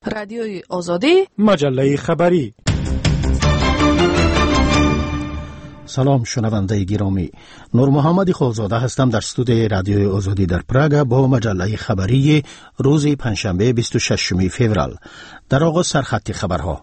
رادیوی آزادی، مجله خبری. سلام شنونده گرامی، نور محمد خالزاده هستم در استودیوی رادیوی آزادی در پراگ با مجله خبری روز پنجشنبه 26 فوریه. در آغاز سرخط خبرها.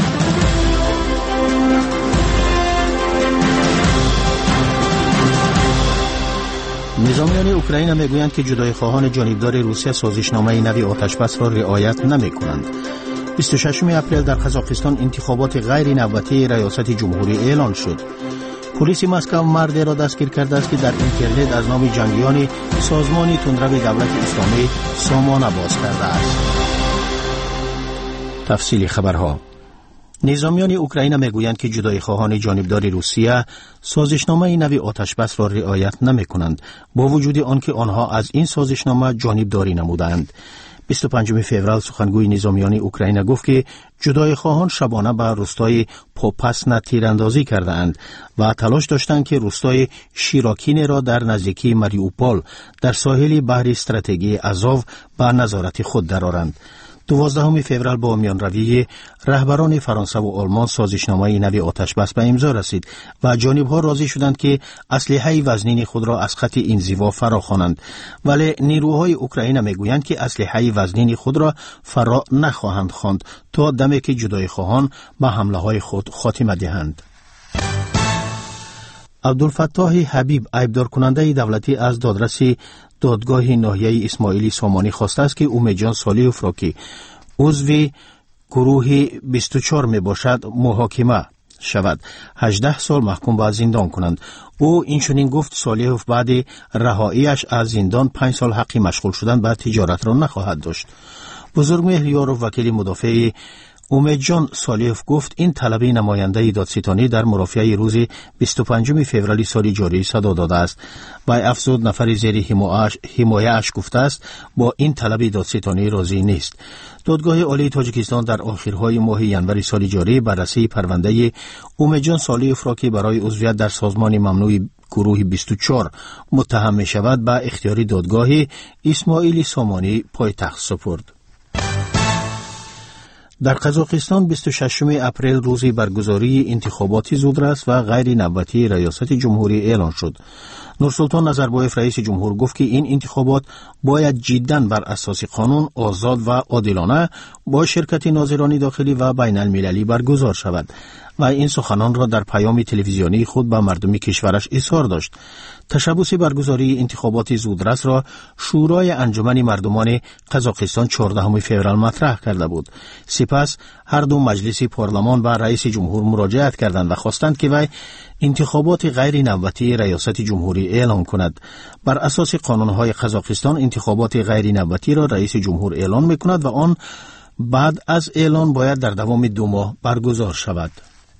نظامیان اوکراین میگویند که جدای خواهان جانبدار روسیه سازشنامه نوی آتشبس را رعایت نمی‌کنند. 26 اپریل در قزاقستان انتخابات غیر نوبتی ریاست جمهوری اعلان شد. پلیس مسکو مردی را دستگیر کرده است که در اینترنت از نام جنگیان سازمان تندرو دولت اسلامی سامانه باز کرده است. تفصیل خبرها. نظامیان اوکراین میگویند که جدای خواهان جانبدار روسیه سازشنامه نوی آتشبس را رعایت نمی‌کنند، با وجود آنکه آنها از این سازشنامه جانبداری نمودند. 25 فوریه سخنگوی نظامیان اوکراین گفت که جدای خواهان شبانه به روستای پوپاسنا تیراندازی کردند و تلاش داشتند که روستای شیراکین را در نزدیکی ماریوپول در ساحل بحر استراتژی آزوف به نظارت خود درآورند. 12 فوریه با میانروی رهبران فرانسه و آلمان سازشنامه نوی آتشبس به امضا رسید و جانب‌ها راضی شدند که اسلحه وزنین خود را از خط انزوا فرا خوانند، ولی نیروهای اوکراین میگویند که اسلحه وزنین خود را فرا نخواهند خواند تا دمی که جدای خواهان به حمله‌های خود خاتمه دهند. عبدالفتاح حبیب عیبدار کننده دولتی از دادرس دادگاه ناحیه اسماعیلی سامانی خواسته است که اومیدجان صالحوف را که عضو گروه 24 می باشد محاکمه شود، 18 سال محکوم به زندان کنند. او اینچنین گفت صالحوف بعد رهاییش از زندان 5 سال حق مشغول شدن به تجارت را نخواهد داشت. بزرگمهر یارو وکیل مدافع اومیدجان صالحوف گفت این طلب نماینده دادستانی در مرافعه روز 25 فوریه سال جاری صدا داده است و افزود نفر زیر حمایه‌اش گفته است با این طلب دادستانی راضی نیست. دادگاه عالی تاجیکستان در آخرهای ماه ژانویه سال جاری بررسی پرونده اومیدجان صالحوف را که برای عضویت در سازمان ممنوع گروه 24 متهم می شود به اختیار دادگاه اسماعیلی سامانی پایتخت سپرد. در قزاقستان 26 اپریل روزی برگزاری انتخابات زودرس و غیر نوبتی ریاست جمهوری اعلان شد. نورسلطان نظربایف رئیس جمهور گفت که این انتخابات باید جداً بر اساس قانون آزاد و عادلانه با شرکت ناظران داخلی و بین المللی برگزار شود و این سخنان را در پیام تلویزیونی خود به مردم کشورش اظهار داشت. تشبث برگزاری انتخابات زودرس را شورای انجمن مردمان قزاقستان 14 فوریه مطرح کرده بود. سپس هر دو مجلس پارلمان به رئیس جمهور مراجعت کردند و خواستند که وی انتخابات غیر نوبتی ریاست جمهوری اعلان کند. بر اساس قانون‌های قزاقستان انتخابات غیر نوبتی را رئیس جمهور اعلان می‌کند و آن بعد از اعلان باید در دوام 2 ماه برگزار شود.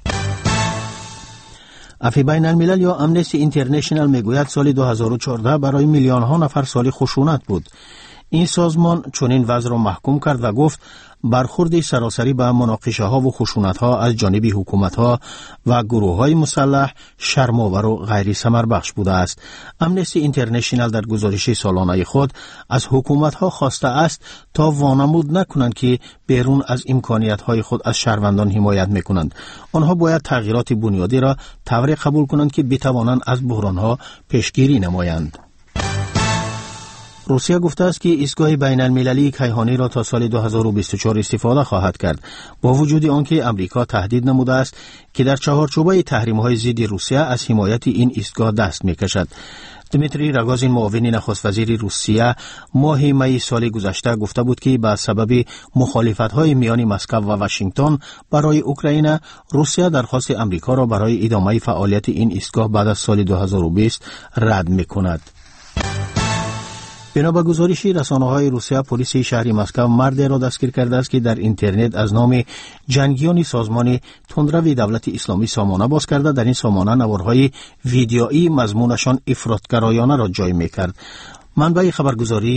افی بین الملل یا امنستی اینترنشنال میگوید سال 2014 برای میلیون‌ها نفر سال خشونت بود. این سازمان چنین وضع را محکوم کرد و گفت برخورد سراسری به مناقشه‌ها و خشونت‌ها از جانب حکومت‌ها و گروه‌های مسلح شرم‌آور و غیر ثمربخش بوده است. امنستی اینترنشنال در گزارش سالانه خود از حکومت‌ها خواسته است تا وانمود نکنند که بیرون از امکانیت‌های خود از شهروندان حمایت می‌کنند. آنها باید تغییرات بنیادی را طوری قبول کنند که بتوانند از بحران‌ها پیشگیری نمایند. روسیه گفته است که ایستگاه بین المللی کیهانی را تا سال 2024 استفاده خواهد کرد، با وجود آنکه امریکا تهدید نموده است که در چهارچوبه تحریم‌های ضد روسیه از حمایت این ایستگاه دست می‌کشد. دمیتری راگوزین معاون نخست وزیر روسیه ماه می سال گذشته گفته بود که به سبب مخالفت‌های میان مسکو و واشنگتن برای اوکراین، روسیه درخواست امریکا را برای ادامه فعالیت این ایستگاه بعد از سال 2020 رد می‌کند. بنا به گزارش رسانه‌های روسیه، پلیس شهر مسکو مردی را دستگیر کرده است که در اینترنت از نام جنگیان سازمان تندرو دولت اسلامی سامانه باز کرده. در این سامانه نوارهای ویدیویی مضمونشان افراطگرایانه را جای می‌کرد. منبع خبرگزاری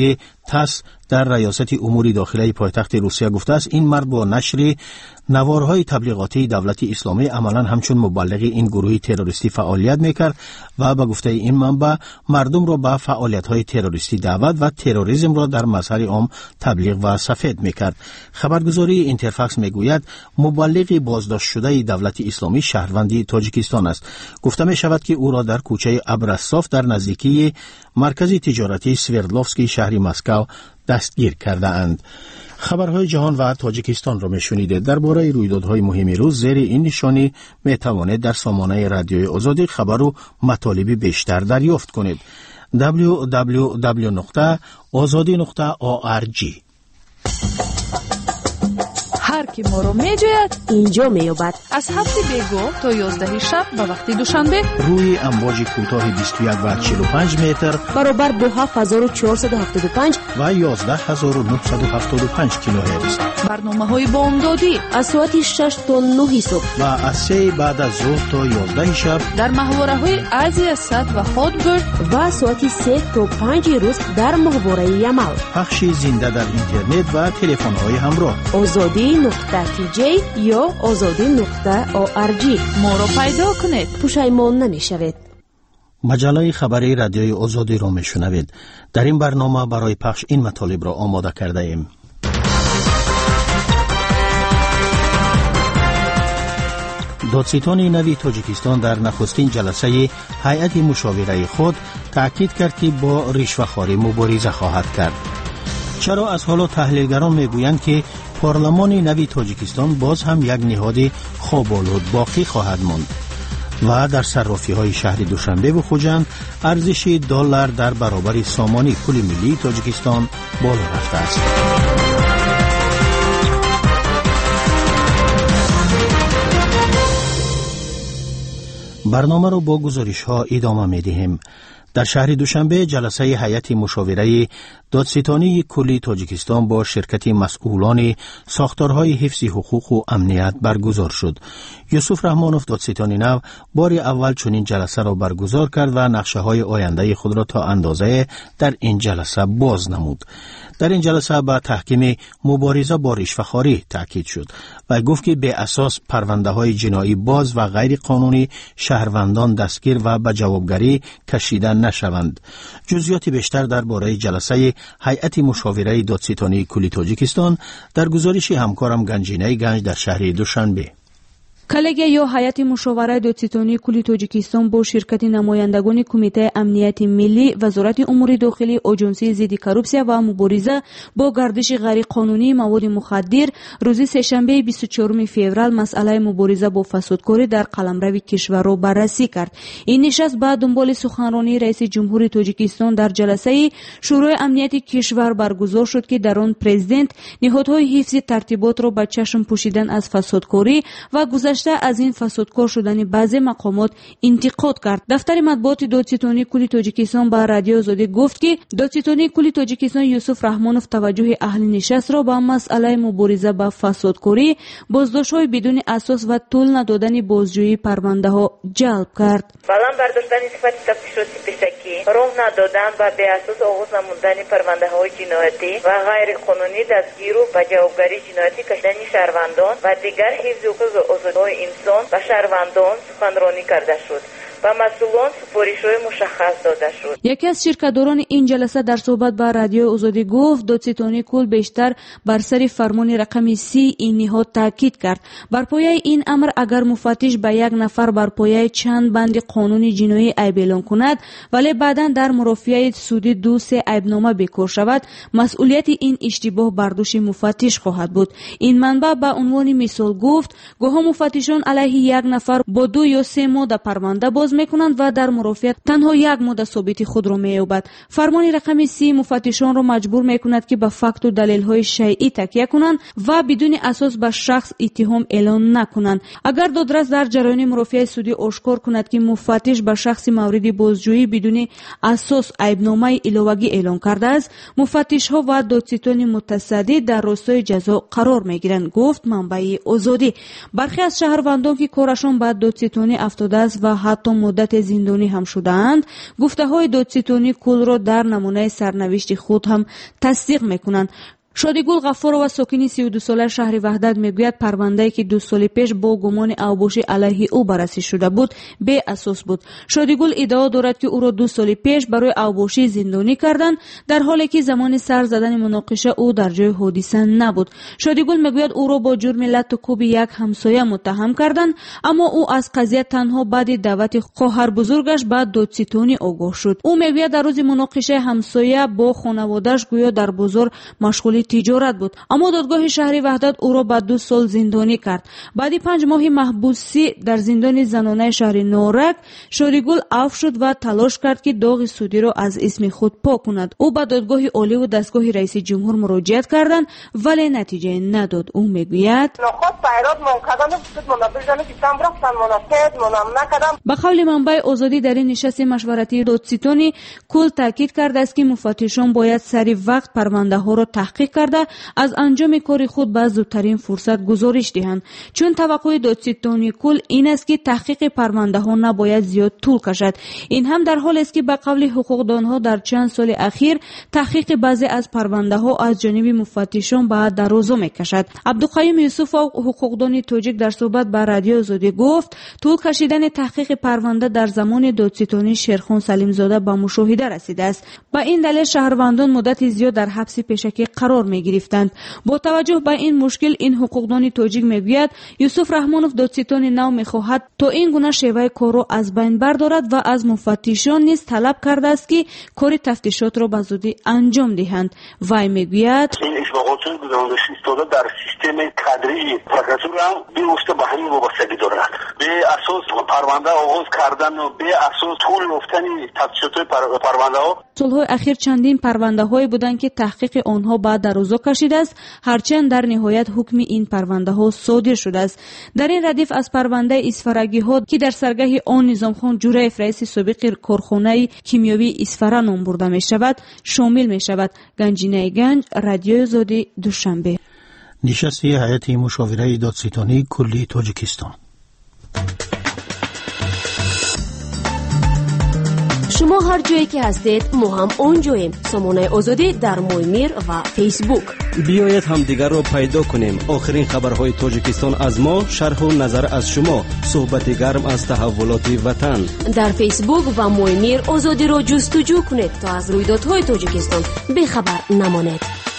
تاس در ریاست امور داخلی پایتخت روسیه گفته است این مرد با نشر نوارهای تبلیغاتی دولت اسلامی عملاً همچون مبلغ این گروه تروریستی فعالیت میکرد و به گفته این منبع مردم را به فعالیت‌های تروریستی دعوت و تروریسم را در مظهر عام تبلیغ و سفید میکرد. خبرگزاری اینترفاکس میگوید مبلغ بازداشت شده دولت اسلامی شهروند تاجیکستان است. گفته می شود که او را در کوچه ابرساف در نزدیکی مرکز تجارتی سوردلوفسکی شهر مسکو دستگیر کرده اند. خبرهای جهان و تاجیکستان را میشنیدید. درباره رویدادهای مهم روز زیر این نشانی می توانید در سامانه رادیوی آزادی خبر و مطالب بیشتر دریافت کنید. www.azadi.org. هر کی ما رو میجوید اینجا میابد. از 7 بیگو تا 11 شب به وقت دوشنبه روی امواج کوتاه 21 و 45 متر برابر با 7475 و 11975 کیلوهرتز. برنامه‌های بامدادی از ساعت 6 تا 9 صبح و از 3 بعد از ظهر تا 11 شب در محوره‌های آسیا سات و هاتبرد و ساعت 3 تا 5 روز در محوره یمال. پخش زنده در اینترنت و تلفن‌های همراه. azadi.tj یا azadi.org. ما رو پیدا کنید. پشیمان نمیشوید. مجله خبری رادیوی آزادی را میشنوید. در این برنامه برای پخش این مطالب را آماده کرده ایم. دادستان نوی تاجیکستان در نخستین جلسه هیئت مشاوره خود تاکید کرد که با رشوه‌خواری مبارزه خواهد کرد. چرا از حالا تحلیلگران میگویند که پارلمان نوی تاجیکستان باز هم یک نهاد خواب‌آلود باقی خواهد ماند و در صرافی‌های شهر دوشنبه و خوجند ارزش دلار در برابر سامانه پول ملی تاجیکستان بالا رفته است. برنامه را با گزارش‌ها ادامه می‌دهیم. در شهر دوشنبه جلسه هیئت مشاوره دادستانی کلی تاجیکستان با شرکت مسئولان ساختارهای حفظ حقوق و امنیت برگزار شد. یوسف رحمانوف دادستان نو بار اول چنین جلسه را برگزار کرد و نقشه‌های آینده خود را تا اندازه در این جلسه باز نمود. در این جلسه به تحکیم مبارزه با رشوه‌خواری تاکید شد و گفت که به اساس پرونده‌های جنایی باز و غیر قانونی شهروندان دستگیر و به جوابگری کشیده نشوند. جزئیات بیشتر درباره جلسه هیئت مشاوره دادستانی کلی تاجیکستان در گزارش همکارم گنجینه گنج در شهر دوشنبه. کلگه یا هیئت مشاوره دادستانی کلی تاجیکستان با شرکت نمایندگان کمیته امنیت ملی، وزارت امور داخلی، آژانس ضد کروپسیا و مبارزه با گردش غیر قانونی مواد مخدر روز سه‌شنبه 24 فوریه مسئله مبارزه با فسادکاری در قلمرو کشور را بررسی کرد. این نشست بعد دنبال سخنرانی رئیس جمهور تاجیکستان در جلسه شورای امنیت کشور برگزار شد که در آن پرزیدنت نهادهای حفظ ترتیبات را به چشم پوشیدن از فسادکاری و گذشته از این فسادکار شدن بعضی مقامات انتقاد کرد. دفتر مطبوعات دادستانی کلی تاجیکستان با رادیو آزادی گفت که دادستانی کلی تاجیکستان یوسف رحمانوف توجه اهل نشست را به مسئله مبارزه با فسادکاری، بازداشت‌های بدون اساس و طول ندادن بازجویی پرونده‌ها جلب کرد. بالام برداشتن صفت تفتیشاتی پیشکی، راه ندادن و به اساس آغاز نمودن پرونده‌های جنایتی و غیر قانونی دستگیر و به جوابگری جنایتی کشیدن شهروندان و دیگر حفظ حقوق آزادی انسان و شهروندان سخنرانی کرده شد و مسئولان سپارش‌های مشخص داده شد. یکی از شرکت‌داران این جلسه در صحبت با رادیو آزادی گفت دادستانی کل بیشتر بر سر فرمان رقم 30 این نهاد تاکید کرد. بر پایه این امر اگر مفتش به یک نفر بر پایه چند بند قانون جنایی عیب اعلام کند ولی بعداً در مرافعه سودی 2-3 عیبنامه بکار شود، مسئولیت این اشتباه بر دوش مفتش خواهد بود. این منبع به عنوان مثال گفت گاه مفتشان علیه یک نفر با 2 یا 3 ماده پرونده باز میکنند و در مرافعه تنها یک ماده ثابت خود را مییابد. فرمان رقم 30 مفتشان را مجبور میکند که به فکت و دلیل‌های شیعی تکیه کنند و بدون اساس به شخص اتهام اعلان نکنند. اگر دادرس در جریان مرافعه سودی آشکار کند که مفتش به شخص مورد بازجویی بدون اساس عیبنامه علاوگی اعلان کرده است، مفتش‌ها و دادستان متصدی در راستای جزا قرار میگیرند، گفت منبع آزادی. برخی از شهروندان که کارشان به دادستانی افتاده است و حتی مدت زندانی هم شده‌اند، گفته‌های دادستانی کل را در نمونه سرنوشت خود هم تصدیق می‌کنند. شادیگل غفارова ساکنی 32 ساله شهر وحدت میگوید پرونده‌ای که 2 سال پیش با گمان اوباشی علیه او بررسی شده بود بی اساس بود. شادیگل ادعا دارد که او را 2 سال پیش برای اوباشی زندانی کردند، در حالی که زمان سر زدن مناقشه او در جای حادثه نبود. شادیگل میگوید او را با جرم لط و کوب یک همسایه متهم کردند، اما او از قضیه تنها بعد دعوت خواهر بزرگش به دادستانی آگاه شد. او میگوید در روز مناقشه همسایه با خانواده‌اش گویا در بازار مشغول تجارت بود، اما دادگاه شهر وحدت او را به 2 سال زندانی کرد. بعد 5 ماه محبوسی در زندان زنانه شهر نورک، شادیگل عفو شد و تلاش کرد که داغ سودی را از اسم خود پاک کند. او به دادگاه عالی و دستگاه رئیس جمهور مراجعت کردند ولی نتیجه نداد. او میگوید به قول منبع آزادی در این نشست مشورتی دادستانی کل تاکید کرده است که مفتشان باید سریع وقت پرونده ها را تحقیق کرده از انجام کار خود به زودترین فرصت گزارش دهند، چون توقع دادستانی کل این است که تحقیق پرونده ها نباید زیاد طول کشد. این هم در حالی است که به قول حقوقدان ها در چند سال اخیر تحقیق بعضی از پرونده ها از جانب مفتشان به درازا میکشد. عبدالقیوم یوسف حقوقدان تاجیک در صحبت با رادیو آزادی گفت طول کشیدن تحقیق پرونده در زمان دادستانی شیرخان سلیم زاده به مشاهده رسیده است. با این دلیل شهروندان مدت زیاد در حبس پیشکی قرار می گرفتند. با توجه به این مشکل این حقوقدان تاجیک میگوید یوسف رحمانوف دادستان نو میخواهد تا این گونه شیوه کار را از بین بردارد و از مفتشان نیز طلب کرده است که کار تفتیشات را به زودی انجام دهند. وی میگوید این اشتباهات گزارش ایستاده در سیستم کادری پروکراتور هم به افت به همین وابستگی دارد. به اساس پرونده آغاز کردن و به اساس طول یافتن تفتیشات پرونده ها سالهای اخیر چندین پرونده هایی بودند که تحقیق آنها بعد درازا کشیده است، هرچند در نهایت حکم این پرونده ها صادر شده است. در این ردیف از پرونده اسفرگی ها که در سرگاه آن نظام خان جوریف رئیس سابق کارخانه کیمیاوی اسفره نام برده می شود شامل می شود. گنجینه گنج، رادیو آزادی، دوشنبه. نشست هیئت مشاوره دادستانی کلی تاجیکستان. شما هر جایی که هستید ما هم اونجاییم. سامانه آزادی در مویمیر و فیسبوک. بیایید هم دیگر را پیدا کنیم. آخرین خبرهای تاجیکستان از ما، شرح و نظر از شما، صحبت گرم از تحولات وطن. در فیسبوک و مویمیر آزادی را جستجو کنید تا از رویدادهای تاجیکستان بیخبر نمانید.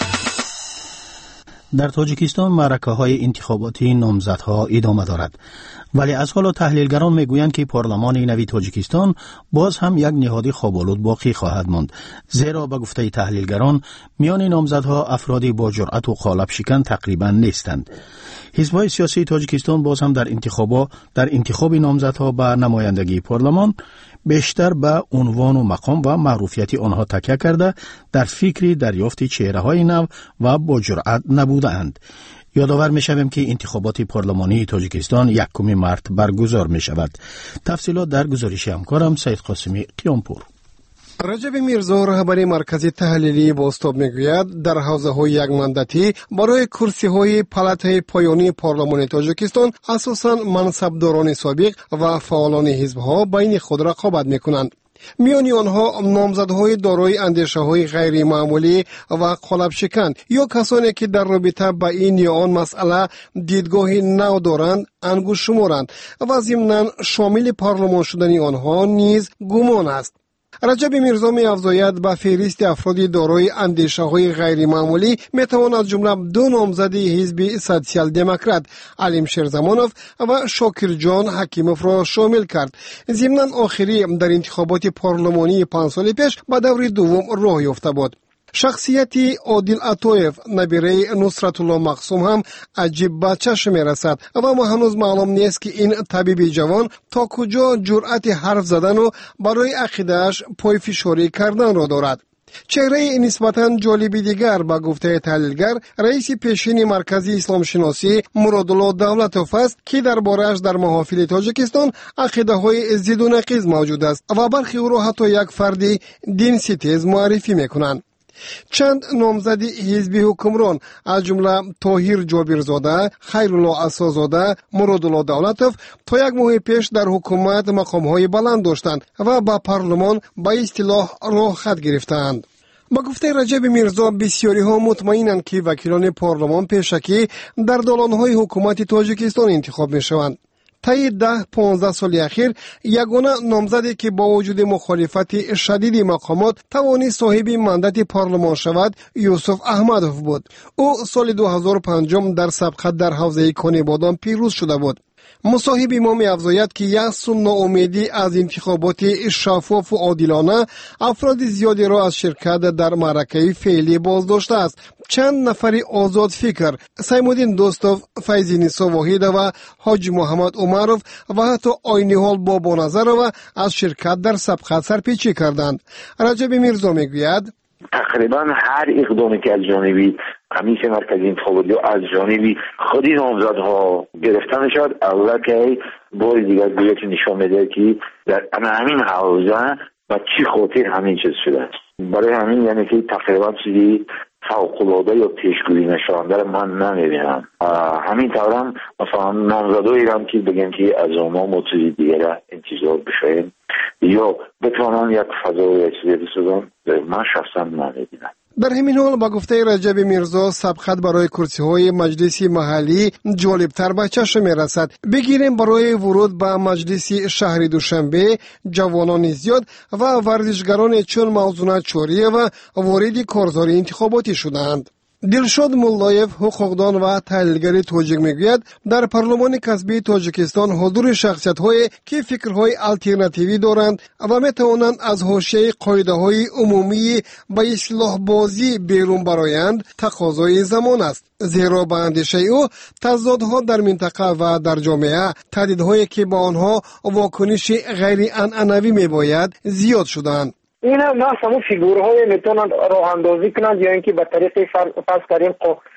در تاجیکستان معرکه‌های انتخاباتی نامزدها ادامه دارد، ولی از حالا تحلیلگران میگویند که پارلمان نوی تاجیکستان باز هم یک نهاد خواب‌آلود باقی خواهد ماند، زیرا به گفته تحلیلگران میان نامزدها افرادی با جرأت و قالب شکن تقریبا نیستند. حزب‌های سیاسی تاجیکستان باز هم در انتخاب نامزدها به نمایندگی پارلمان بیشتر به عنوان و مقام و معروفیت آنها تکیه کرده در فکر دریافت چهره‌های نو و با جرأت نبودند. یادآور می‌شویم که انتخابات پارلمانی تاجیکستان 1 مارس برگزار می‌شود. تفصیلات در گزارش همکارم سید قاسمی قیامپور. رجب میرزا رهبر مرکز تحلیلی بازتاب میگوید در حوزه‌های یک ماندتی برای کرسی‌های پالات‌های پایانی پارلمان تاجیکستان اساساً منصبداران سابق و فعالان حزب‌ها بین خود رقابت می‌کنند. میان آنها نامزدهای دارای اندیشه‌های غیر معمولی و قالب شکن یا کسانی که در رابطه با این یا آن مسئله دیدگاهی نو دارند انگشت شمارند و ضمناً شامل پارلمان شدن آنها نیز گمان است. رجب میرزا می افزاید به فهرست افراد دارای اندیشه‌های غیر معمولی میتواند از جمله 2 نامزد حزب سوسیال دموکرات علیم شیرزمانوف و شاکر جان حکیموف را شامل کرد. ضمناً آخری در انتخابات پارلمانی 5 سال پیش به دور دوم راه یافته بود. شخصیتی عادل عطایف نبیره نصرت الله مقسوم هم عجیب به چشم می رسد و ما هنوز معلوم نیست که این طبیب جوان تا کجا جرأت حرف زدن و برای عقیده‌اش پای فشاری کردن را دارد. چهره نسبتاً جالبی دیگر با گفته تحلیلگر رئیس پیشین مرکز اسلام شناسی مرادالله دولتوف است که درباره‌اش در محافل تاجیکستان عقیده‌های ضد و نقیض موجود است و برخی او را حتی یک فرد دین ستیز معرفی می‌کنند. چند نامزد حزب حکمران از جمله طاهر جابرزاده، خیرالله عصازاده، مرادالله دولتوف تا یک ماه پیش در حکومت مقام‌های بلند داشتند و با پارلمان به اصطلاح راه خط گرفتند. با گفته رجب میرزا بسیاری ها مطمئنند که وکیلان پارلمان پیشکی در دالان‌های حکومت تاجیکستان انتخاب می‌شوند. طی 10-15 سال اخیر یگانه نامزدی که با وجود مخالفت شدید مقامات توانست صاحب مندت پارلمان شود یوسف احمدوف بود. او سال 2005 در سبقت در حوزه کانی بادام پیروز شده بود. مصاحب ما می‌افزاید که یأس و ناامیدی از انتخابات شفاف و عادلانه افراد زیادی را از شرکت در معرکه فعلی بازداشته است. چند نفر آزاد فکر، سیمودین دوستوف، فیضی نیسا واحد و حاج محمد عمروف و حتی عین حال بابا نظر و از شرکت در سبقت سرپیچی کردند. رجب میرزا میگوید تقریبا هر اقدامی که از جانبی کمیسیون مرکزی انتخاباتی و از جانبی خودی نامزدها گرفته میشد، اولا که بار دیگر گویا که نشان میده که در همین حوزه و چی خاطر همین چیز شده. برای همین یعنی که تقریبا چیزی فوق‌العاده یا پیشگویی نشانده من نمیبینم. همین طورم مثلا نامزدایی هم که بگن که از اونا ما چیزی دیگر انتظار بشویم یا بتوانن یک فضا و یک چیزی بسازن، من شخصا نمیبینم. در همین حال با گفته رجب میرزا سبقت برای کرسی‌های مجلس محلی جالب‌تر به چشم می‌رسد. بگیریم برای ورود به مجلس شهر دوشنبه جوانان زیاد و ورزشگران چون موضوع چوریه و وارد کارزاری انتخاباتی شدند. دلشاد مولایف حقوقدان و تحلیلگر تاجیک میگوید در پارلمان کسبی تاجیکستان حضور شخصیت‌هایی که فکرهای آلترناتیوی دارند و میتوانند از حاشیه قاعده‌های عمومی به اصلاح بازی بیرون برآیند تقاضای زمان است. زیرا به اندیشه او تضادها در منطقه و در جامعه، تهدیدهایی که با آنها واکنش غیر عنعنوی میباید زیاد شدند. این نه همون فیگورهای میتونن راه اندازی کنند یا اینکه به طریق فرض کردیم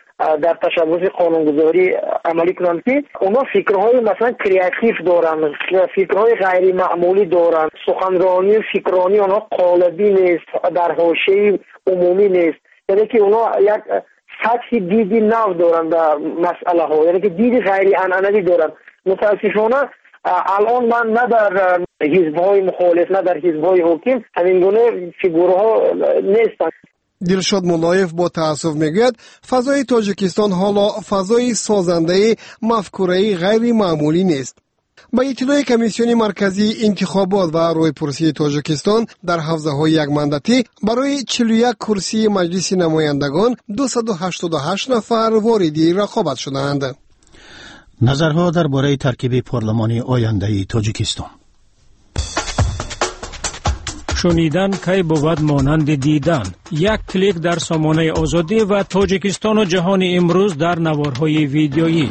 در تشبث قانونگذاری عملی کنند که اونا فکرهای مثلا کریاتیو دارن، فکرهای غیر معمولی دارن، سخنرانی و فکرانی اونا قالبی نیست، در حاشیه عمومی نیست، یعنی که اونا یک سطحی دیدی نو دارن در مسئله ها، یعنی که دیدی غیر عنعنوی دارن. متاسفانه الان من نه در حزب‌های مخالف نه در حزب‌های حاکم همین گونه فیگورها نیستند. دلشاد مولایف با تأسف میگوید فضای تاجیکستان حالا فضای سازنده مفکوره‌ای غیر معمولی نیست. با اطلاع کمیسیون مرکزی انتخابات و رویپرسی تاجیکستان در حوزه‌های یک مندتی برای 41 کرسی مجلس نمایندگان 288 نفر واردی رقابت شدند. نظرها درباره ترکیب پارلمانی آینده تاجیکستان. شنیدن کی بود مانند دیدن. یک کلیک در سامانه آزادی و تاجیکستان و جهان امروز در نوارهای ویدیویی.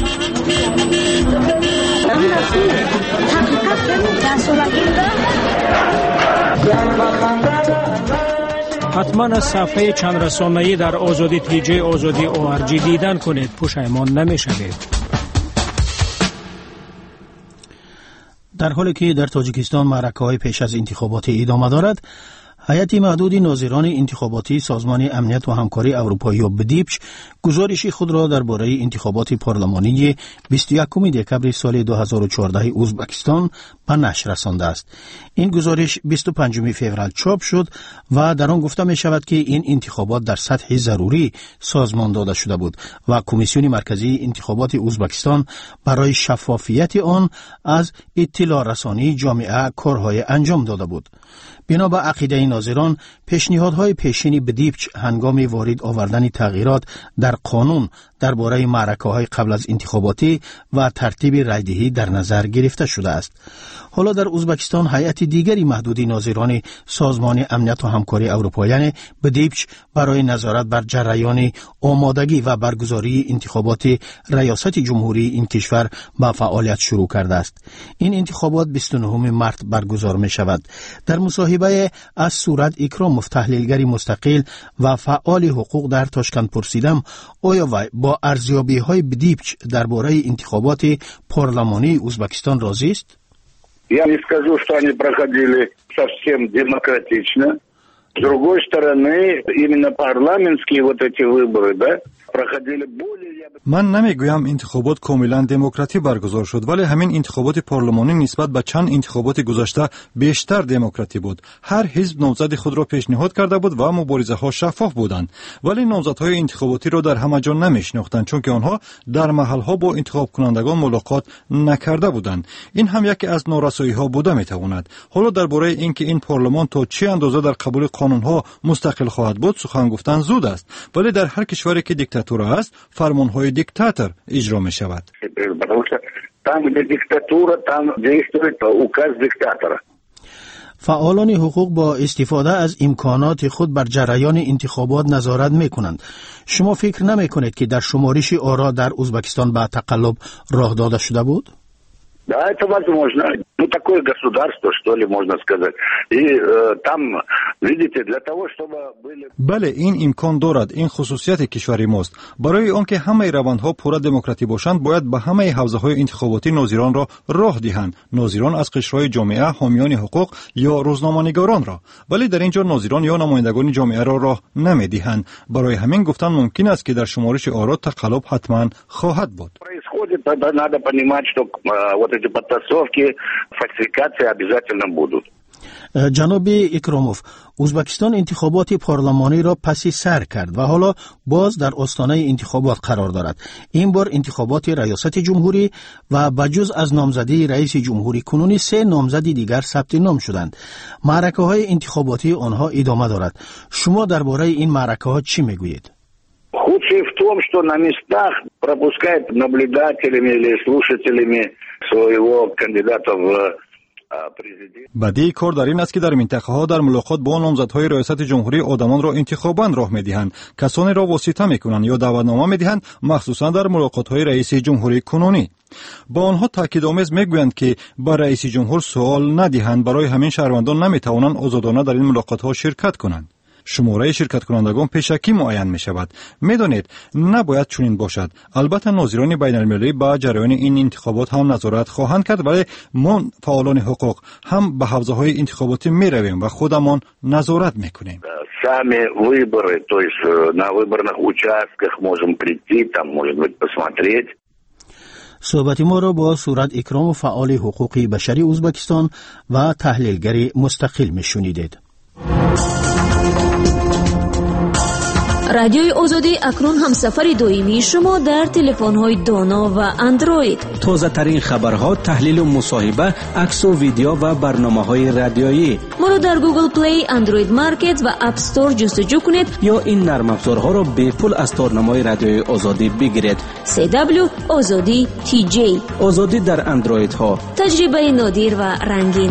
حتما از صفحه چند رسانه‌ای در آزادی تیجی آزادی ORG دیدن کنید، پشیمان نمی‌شوید. در حالی که در تاجیکستان معرکه‌های پیش از انتخابات ادامه دارد، هیئت محدود ناظران انتخاباتی سازمان امنیت و همکاری اروپایی و بدیپش گزارش خود را درباره انتخابات پارلمانی 21 دکبر سال 2014 ازبکستان به نشر رسانده است. این گزارش 25 فوریه چاپ شد و در آن گفته می شود که این انتخابات در سطح ضروری سازمان داده شده بود و کمیسیون مرکزی انتخابات ازبکستان برای شفافیت آن از اطلاع رسانی جامعه کارهای انجام داده بود. بنا به عقیده ناظران، پیشنهادهای پیشین بدیپچ هنگام وارد آوردن تغییرات در قانون درباره معرکه‌های قبل از انتخاباتی و ترتیب رایدهی در نظر گرفته شده است. حالا در ازبکستان هیئت دیگری محدود ناظران سازمان امنیت و همکاری اروپایی بدیپچ برای نظارت بر جریان آمادگی و برگزاری انتخابات ریاست جمهوری این کشور به فعالیت شروع کرده است. این انتخابات 29 مارس برگزار می شود. در مصاحبه از صورت اکرام تحلیلگری مستقل و فعال حقوق در تاشکند پرسیدم آیا وی با ارزیابی‌های بدیپچ درباره انتخابات پارلمانی ازبکستان راضی است؟ Я не скажу, что они проходили совсем демократично. С другой стороны, именно парламентские вот эти выборы, да, проходили более... من نمیگویم انتخابات کاملا دموکراتی برگزار شد، ولی همین انتخابات پارلمانی نسبت به چند انتخابات گذشته بیشتر دموکراتی بود. هر حزب نامزد خود را پیشنهاد کرده بود و مبارزه ها شفاف بودند، ولی نامزدهای انتخاباتی را در همه جا نمیشناختند چون که آنها در محل ها با انتخاب کنندگان ملاقات نکرده بودند. این هم یکی از نارسایی ها بوده میتواند. حالا درباره اینکه این پارلمان تا چه اندازه در قبول قانون ها مستقل خواهد بود سخن گفتن زود است، ولی در هر کشوری که دیکتاتور است فرمان های دیکتاتور اجرا می شود. فعالان حقوق با استفاده از امکانات خود بر جریان انتخابات نظارت می کنند. شما فکر نمی کنید که در شمارش آرا در ازبکستان به تقلب راه داده شده بود؟ Да, это возможно. Ну, такое государство, что ли, можно сказать. И там, видите, для того, чтобы были... بله، این امکان دارد. این خصوصیت کشور ماست. برای آنکه همه روندها پورا دموکراتی باشند، باید به همه حوزه‌های انتخاباتی ناظران را راه دهند. ناظران از قشرهای جامعه، حامیان حقوق یا روزنامه‌نگاران را. ولی در اینجا ناظران یا نمایندگان جامعه را راه نمی‌دهند. برای همین گفتن ممکن است که در شمارش آرا تقلب حتما خواهد بود. Тогда надо понимать, что вот эти подтасовки, фальсификации обязательно будут. جناب اکراموف، ازبکستان انتخابات پارلمانی را پس سر کرد و حالا باز در آستانه انتخابات قرار دارد. این بار انتخابات ریاست جمهوری و بجز از نامزدی رئیس جمهوری کنونی 3 نامزد دیگر ثبت نام شدند. معرکه‌های انتخاباتی آنها ادامه دارد. شما درباره این معرکه‌ها چی میگویید؟ Худшее в том, что на местах пропускают наблюдателями или слушателями своего кандидата в президент. بدی کار در این است که در منطقه ها در ملاقات با نامزدهای ریاست جمهوری آدمان را انتخاباً راه میدهند، کسانی را واسطه میکنند یا دعوتنامه میدهند، مخصوصا در ملاقات های رئیس جمهوری کنونی. با آنها تاکیدآمیز میگویند که با رئیس جمهور سوال ندهند، برای همین شهروندان نمیتوانند آزادانه در این ملاقات ها شرکت کنند. شماره شرکت کنندگان پیشکی معین می شود. می دانید نباید چنین باشد. البته ناظران بین المللی با جریان این انتخابات هم نظارت خواهند کرد، ولی ما فعالان حقوق هم به حوزه های انتخاباتی می رویم و خودمان نظارت می کنیم. Сами выборы, то есть на выборных участках можем прийти, там, может быть, посмотреть. صحبت ما را با صورت اکرام فعال حقوقی بشری ازبکستان و تحلیلگر مستقل می شنیدید. رادیوی آزادی اکنون هم سفر دائمی شما در تلفن‌های دانا و اندروید. تازه ترین خبرها، تحلیل و مصاحبه، عکس و ویدیو و برنامه‌های رادیویی. ما را در گوگل پلی، اندروید مارکت و اپ استور جستجو کنید یا این نرم افزارها را به پول از تارنمای رادیوی آزادی بگیرید. CW آزادی TJ. آزادی در اندروید ها. تجربه نادر و رنگین.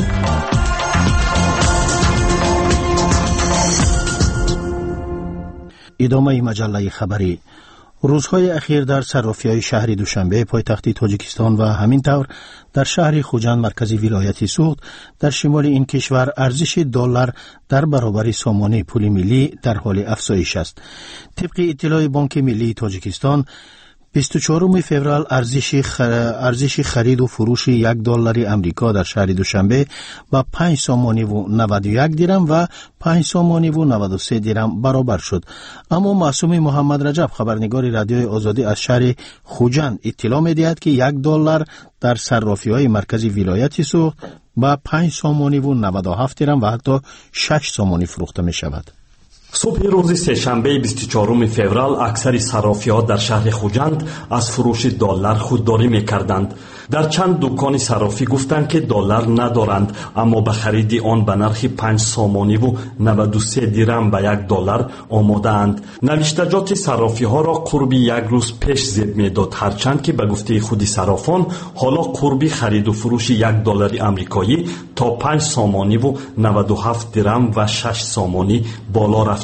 ادامه مجله خبری. روزهای اخیر در صرافی‌های شهر دوشنبه پایتخت تاجیکستان و همینطور در شهر خوجند مرکز ولایت سوخت در شمال این کشور ارزش دلار در برابر سامانه پول ملی در حال افزایش است. طبق اطلاع بانک ملی تاجیکستان 24 فوریه ارزش خرید و فروش $1 امریکا در شهر دوشنبه با 5 سامانی و 91 درم و 5 سامانی و 93 درم برابر شد. اما معصوم محمد رجب خبرنگار رادیوی آزادی از شهر خوجند اطلاع می‌دهد که $1 در صرافی‌های مرکزی ولایت سوخت با 5 سامانی و 97 درم و حتی 6 سامانی فروخته می‌شود. صبح روز سه‌شنبه 24 فوریه اکثر صرافی‌ها در شهر خوجند از فروش دلار خودداری می‌کردند. در چند دکان صرافی گفتند که دلار ندارند، اما به خرید آن به نرخ 5 سامانی و 93 درم به $1 آماده اند. نوشتجات صرافی‌ها را قرب یک روز پیش زد می‌داد، هرچند که به گفته خود صرافان حالا قرب خرید و فروش $1 امریکایی تا 5 سامانی و 97 درم و 6 سامانی بالا رفته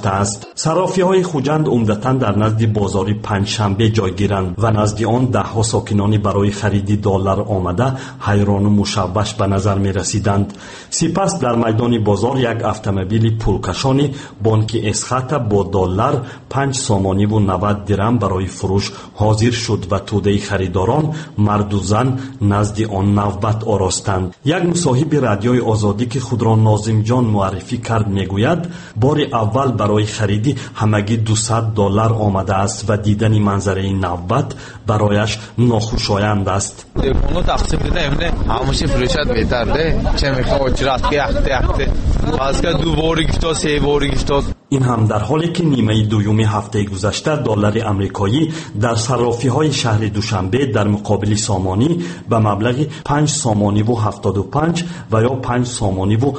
رفته است. صرافی‌های خوجند عمدتاً در نزد بازار پنجشنبه جایگیرند و نزد آن ده‌ها ساکنانی برای خرید دلار آمده حیران و مشوش به نظر می‌رسیدند. سپس در میدان بازار یک اتومبیل پولکشانی بانک اسخط با دلار 5 سامانی و 90 درم برای فروش حاضر شد و توده خریداران مرد و زن نزد آن نوبت آراستند. یک مصاحب رادیوی آزادی که خود را ناظم جان معرفی کرد میگوید بار اول برای خرید همگی 200 دلار آمده است و دیدن منظره نوبت برایش ناخوشایند است. تلفن‌ها تقسیم دیده امروز همش فروشات بهتر ده چه میخواد چرا اخته از که دو بار گفتاد سه بار گفتاد. این هم در حالی که نیمه دوم هفته گذشته دلار آمریکایی در صرافی‌های شهر دوشنبه در مقابل سامانی به مبلغ 5 سامانی و 75 و یا 5 سامانی و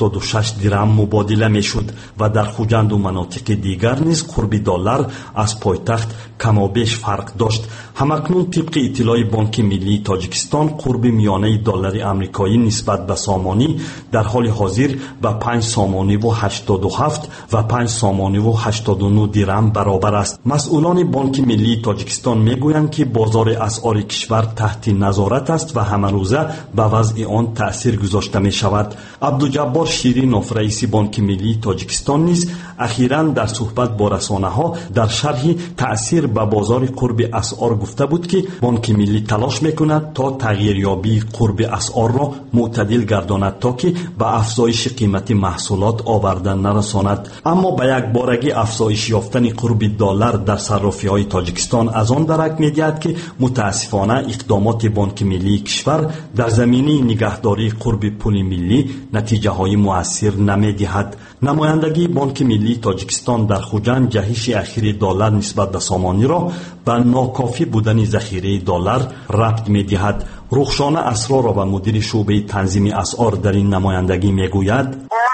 76 درم مبادله میشد و در خوجند و مناطق دیگر نیز قرب دلار از پایتخت کم و بیش فرق داشت. همکنون طبق اطلاع بانک ملی تاجیکستان قرب میانه دلار آمریکایی نسبت به سامانی در حال حاضر به 5 سامانی و 87 و 5 سامانی و 89 درم برابر است. مسئولان بانک ملی تاجیکستان میگویند که بازار اسعار کشور تحت نظارت است و همه روزه به وضع آن تأثیر گذاشته می شود. عبدالجبار شیرینوف رئیس بانک ملی تاجیکستان نیز اخیراً در صحبت با رسانه‌ها در شرح تأثیر به بازار قرب اسعار گفته بود که بانک ملی تلاش میکند تا تغییریابی قرب اسعار را معتدل گرداند تا که به افزایش قیمت محصولات آورده نرساند. اما به یک بارگی افزایش یافتن قرب دلار در صرافی‌های تاجیکستان از آن درک می‌دهد که متاسفانه اقدامات بانک ملی کشور در زمینه نگهداری قرب پول ملی نتیجه‌های مؤثر نمی‌دهد. نمایندگی بانک ملی تاجیکستان در خوجند جهش اخیر دلار نسبت به سامانی را به ناکافی بودن ذخیره دلار ربط می‌دهد. رخشانه اسرار و مدیر شعبه تنظیم اسعار در این نمایندگی می‌گوید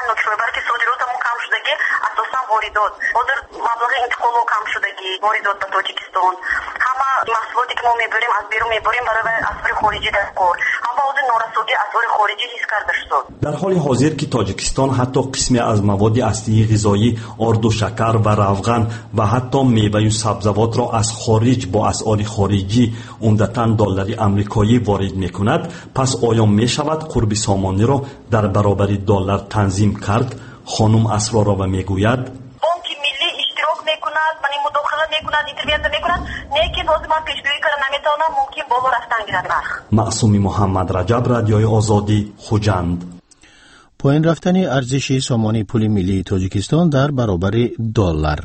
واردات حاضر مبلغ انتقال کم شدگی واردات به تاجیکستان همه محصولاتی که ما میبریم از بیرون میبریم برای اسعار خارجی در کار همه حاضر نارسایی اسعار خارجی حس کرده شد. در حال حاضر که تاجیکستان حتی قسمی از مواد اصلی غذایی آرد و شکر و روغن و حتی میوه و سبزیجات را از خارج با اسعار خارجی عمدتاً دلار آمریکایی وارد میکند، پس آیا میشود قرب سامانی را در برابر دلار تنظیم کرد؟ خانم اسرارова میگوید بانک ملی اشتراک میکند و مداخله میکند اینترونیت میکند نه که باز من پیشگویی کردن نمیتونم ممکن بالا رفتن گیرد نرخ. معصومی محمد رجب رادیوی آزادی خوجند. پایین رفتن ارزش سامانی پول ملی تاجیکستان در برابر دلار.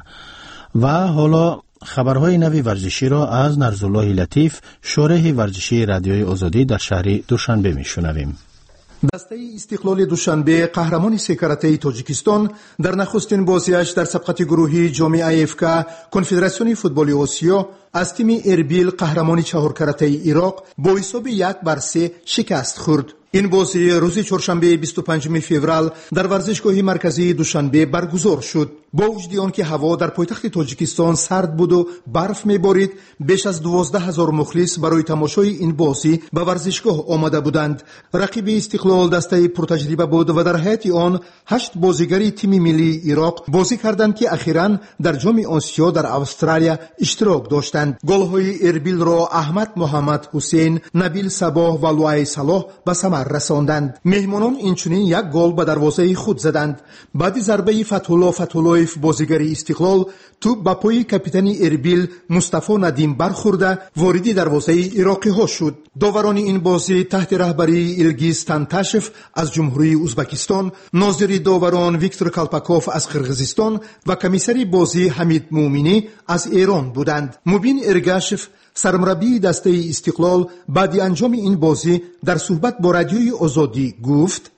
و حالا خبرهای نوی ورزشی را از نرزالله لطیف شارح ورزشی رادیوی آزادی در شهر دوشنبه میشنویم. دسته استقلال دوشنبه قهرمان سکرته تاجیکستان در نخستین بازیش در سبقت گروهی جام ایفکا کنفدراسیون فوتبال آسیا از تیم اربیل قهرمان چهارکرته عراق با حساب 1-3 شکست خورد. این بازی روز چهارشنبه 25 فوریه در ورزشگاه مرکزی دوشنبه برگزار شد. با وجود آنکه هوا در پایتخت تاجیکستان سرد بود و برف میبارید، بیش از 12,000 مخلص برای تماشای این بازی به ورزشگاه آمده بودند. رقیب استقلال دسته پرتجربه بود و در حیات آن 8 بازیگری تیم ملی عراق بازی کردند که اخیراً در جام آسیا در استرالیا اشتراک داشتند. گل‌های اربیل را احمد محمد حسین، نبیل صباح و لوای صلاح به ثمر رساندند. مهمانان اینچنین یک گل به دروازه خود زدند. بعد ضربه فتح‌الله بازیگری استقلال توپ به پای کاپیتان اربیل مصطفی ندیم برخورده وارد دروازه عراقی ها شد. داوران این بازی تحت رهبری ایلگیز تنتاشف از جمهوری ازبکستان، ناظر داوران ویکتور کالپاکوف از قرغیزستان و کمیسر بازی حمید مومینی از ایران بودند. مبین ارگاشف سرمربی دسته استقلال بعد انجام این بازی در صحبت با رادیوی آزادی گفت: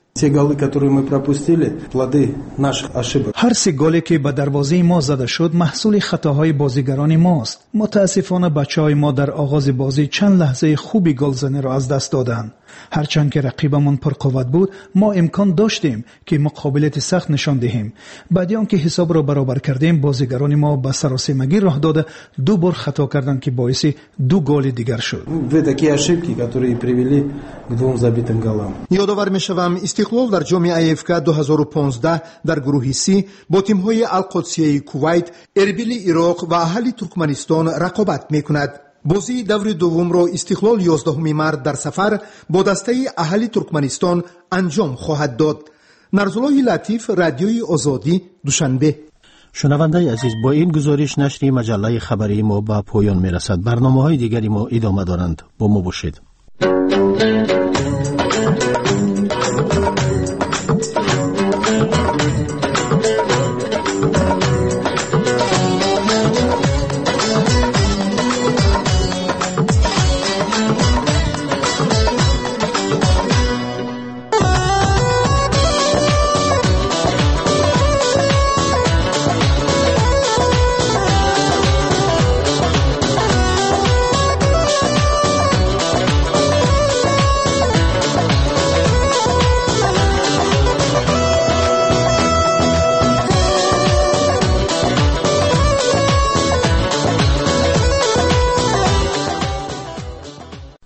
هر 3 گلی که به دروازه ما زده شد محصول خطاهای بازیگران ماست. متاسفانه بچه‌های ما در آغاز بازی چند لحظه خوبی گلزنی را از دست دادند. هرچند که رقیبمون پرقوت بود ما امکان داشتیم که مقابلت سخت نشان دهیم. بعد آنکه حساب را برابر کردیم بازیگران ما به سراسیمگی راه داده 2 بار خطا کردند که باعث 2 گل دیگر شد. یادآور میشوم استقلال در جام افک 2015 در گروه سی با تیم‌های القدسیه کویت، اربیل عراق و اهلی ترکمنستان رقابت میکند. بازی دور دوم را استقلال 11 مارس در سفر با دسته اهلی ترکمنستان انجام خواهد داد. نرزالله لطیف، رادیوی آزادی، دوشنبه. شنونده عزیز، با این گزارش نشر مجله خبری ما به پایان میرسد. برنامه‌های دیگری ما ادامه دارند. با ما باشید.